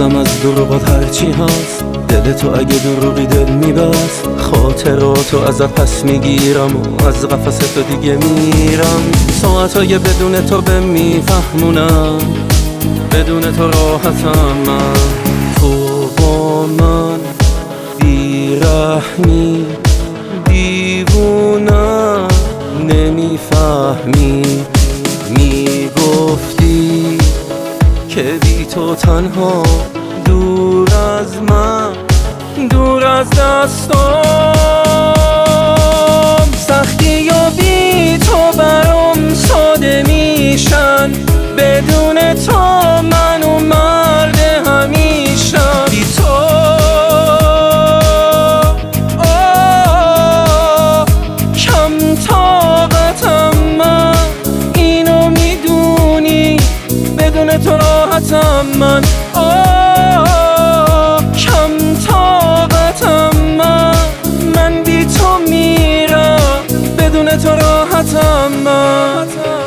میترسم از دروغات هرچی هست. دل تو اگه دروغی دل میبست، خاطراتو ازت پس میگیرم و از قفس تو دیگه میرم. ساعتای بدون تو به میفهمونم، بدون تو راحتم من. تو با من بیرحمی دیوونم، نمیفهمی. میگفتی که بی تو تنها، دور از من، دور از دستام. سختی و بی تو برام ساده میشن، بدون تو منو مرد همیشم. بی تو کم طاقتم من، اینو میدونی، بدون تو راحتم من. کم طاقتم من بی تو میرم، بدون تو راحتم من.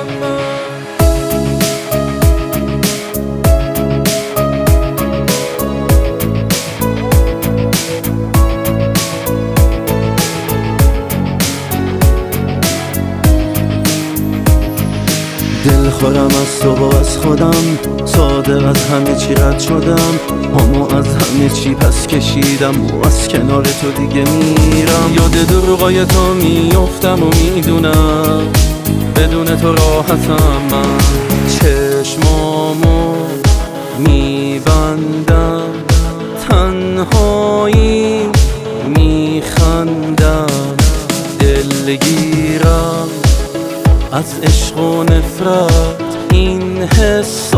دل خورم از تو و از خودم، صادق از همه چی رد شدم. همو از همه چی پس کشیدم و از کنار تو دیگه میرم. یاد دروغای تو میافتم و میدونم، بدون تو راحتم من. چشمامو میبندم، تنهایی میخندم، دلگیرم از عشق و نفرت. این حس